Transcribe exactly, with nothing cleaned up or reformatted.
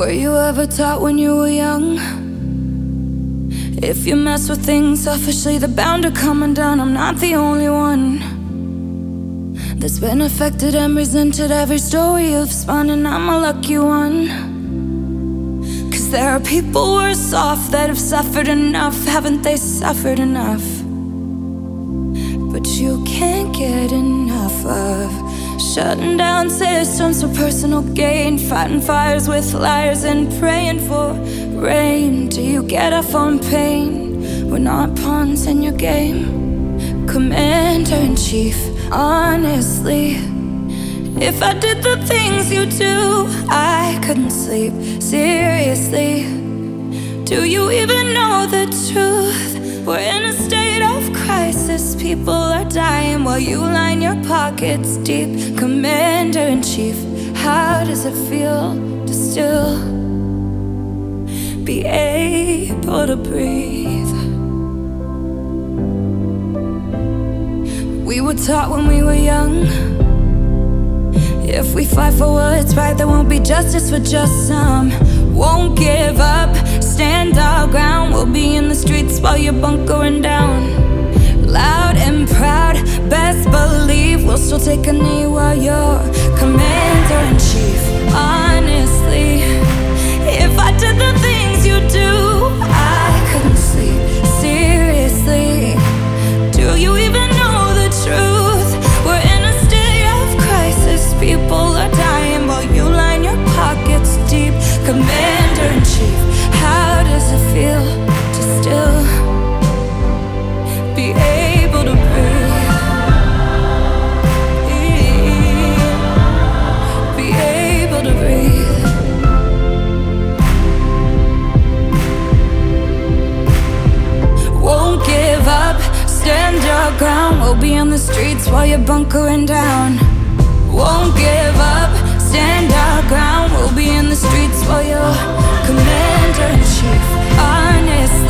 Were you ever taught when you were young? If you mess with things selfishly, they're bound to come undone. I'm not the only one that's been affected and resented every story you've spun, and I'm a lucky one. Cause there are people worse off that have suffered enough. Haven't they suffered enough? But you can't get enough of shutting down systems for personal gain, fighting fires with liars and praying for rain. Do you get off on pain? We're not pawns in your game, Commander-in-Chief. Honestly, if I did the things you do, I couldn't sleep. Seriously, do you even know the truth? We're in a state of crisis. People are dying while you line your pockets deep. Commander-in-Chief, how does it feel to still be able to breathe? We were taught when we were young, if we fight for what's right, there won't be justice for just some. Won't give up, stand our ground. We'll be in the streets while you're bunkering down. Loud and proud, best believe we'll still take a knee while you're Commander-in-Chief. Honestly, if I did the things you do, I couldn't sleep. Seriously, do you even know the truth? We're in a state of crisis. People are dying while you line your pockets deep. Commander-in-Chief, how does it feel to still be able to breathe? Be able to breathe. Won't give up, stand your ground. We'll be on the streets while you're bunkering down. Won't give up, stand our ground. We'll be in the streets while you're Commander-in-Chief. Honest